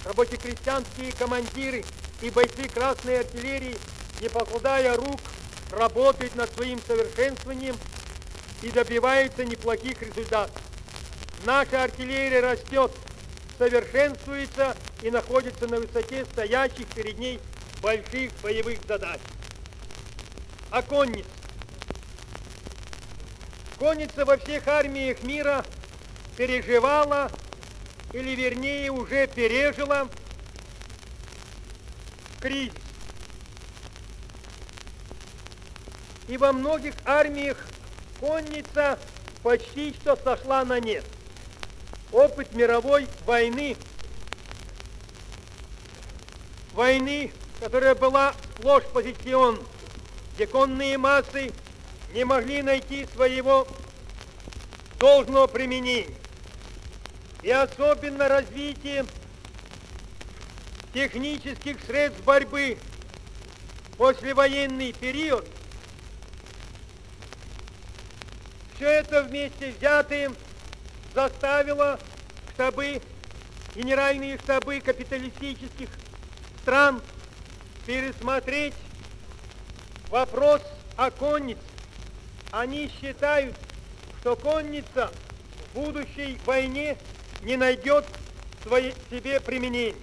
рабоче-крестьянские командиры и бойцы Красной артиллерии, не покладая рук, работают над своим совершенствованием и добиваются неплохих результатов. Наша артиллерия растет, совершенствуется и находится на высоте стоящих перед ней больших боевых задач. А конница? Конница во всех армиях мира переживала, или вернее уже пережила, кризис. И во многих армиях конница почти что сошла на нет. Опыт мировой войны, которая была сплошь позиционной, где конные массы не могли найти своего должного применения. И особенно развитие технических средств борьбы послевоенный период, все это вместе взятое заставило штабы, генеральные штабы капиталистических стран пересмотреть вопрос о коннице. Они считают, что конница в будущей войне не найдет себе применения.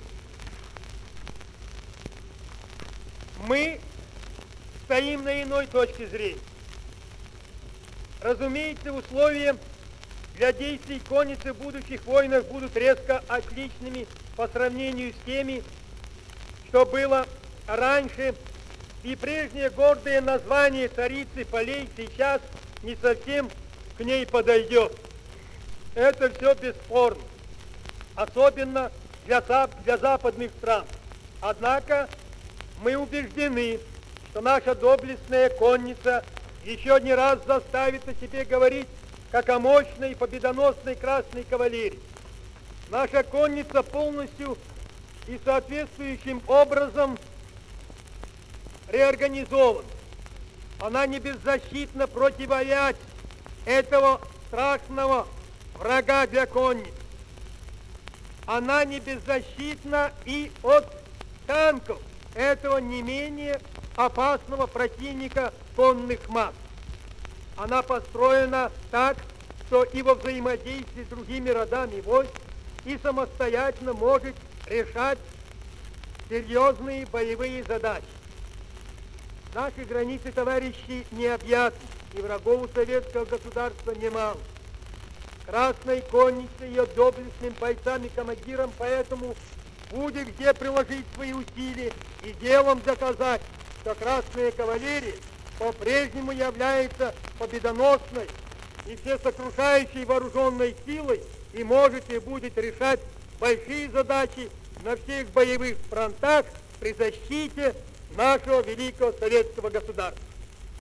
Мы стоим на иной точке зрения. Разумеется, условия для действий конницы в будущих войнах будут резко отличными по сравнению с теми, что было раньше, и прежнее гордое название царицы полей сейчас не совсем к ней подойдет. Это все бесспорно, особенно для западных стран. Однако мы убеждены, что наша доблестная конница еще не раз заставит о себе говорить, как о мощной и победоносной Красной кавалерии. Наша конница полностью и соответствующим образом реорганизована. Она не беззащитна противостоять этого страшного врага для конницы. Она не беззащитна и от танков этого не менее опасного противника конных масс. Она построена так, что и во взаимодействии с другими родами войск и самостоятельно может решать серьезные боевые задачи. Наши границы, товарищи, необъятны, и врагов у советского государства немало. Красной коннице, ее доблестным бойцам и командирам, поэтому будет где приложить свои усилия и делом доказать, что Красная кавалерия по-прежнему является победоносной и всесокрушающей вооруженной силой и может и будет решать большие задачи на всех боевых фронтах при защите нашего великого советского государства.